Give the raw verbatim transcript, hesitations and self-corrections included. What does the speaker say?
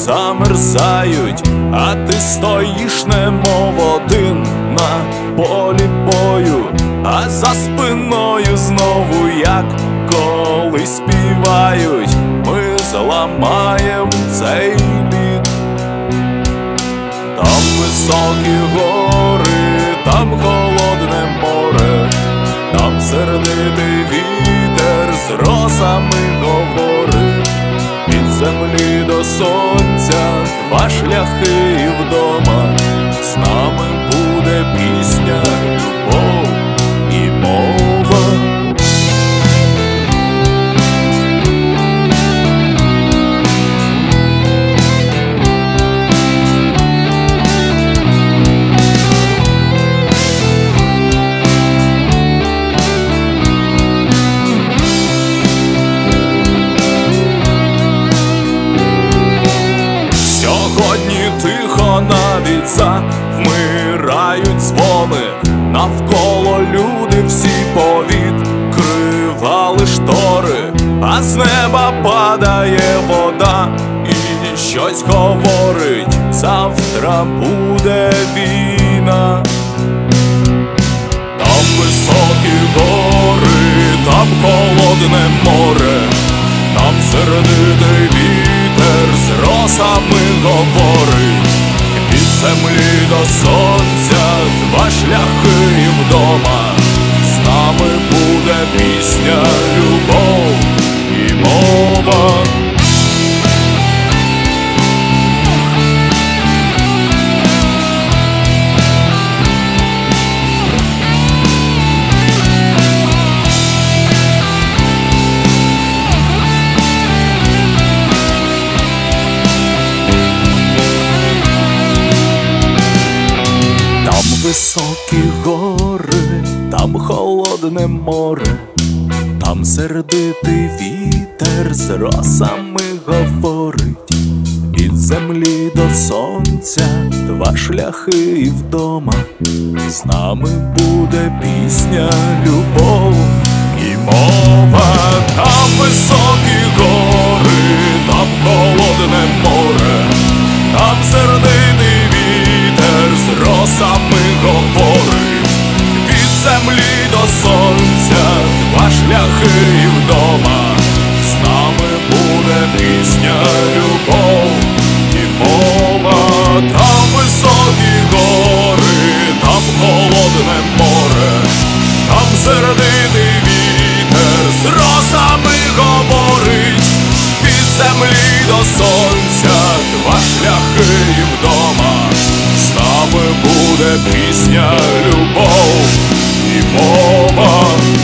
замерзають, а ти стоїш немов один на полі бою, а за спиною знову, як колись співають, ми зламаєм цей лід. Там високі гори, там холодне море, там сердитий вітер з росами говорить. Від землі до сонця два шляхи і вдома, з нами буде пісня, любов і мова. Тихо навіть завмирають дзвони, навколо люди всі повідкривали штори, а з неба падає вода і щось говорить: завтра буде війна. Там високі гори, там холодне море, там сердитий вітер з росами говорить. Від землі до сонця два шляхи і вдома, з нами буде пісня, любов і мова. Високі гори, там холодне море, там сердитий вітер з росами говорить. Від землі до сонця два шляхи і вдома, з нами буде пісня, любов і мова. Там високі гори, там холодне море, там сердитий вітер з росами говорить. Від землі до сонця два шляхи і вдома, з нами буде пісня, любов і мова. Там високі гори, там холодне море, там сердитий вітер з росами говорить. Від землі до сонця два шляхи і вдома, з нами буде пісня, любов і мова.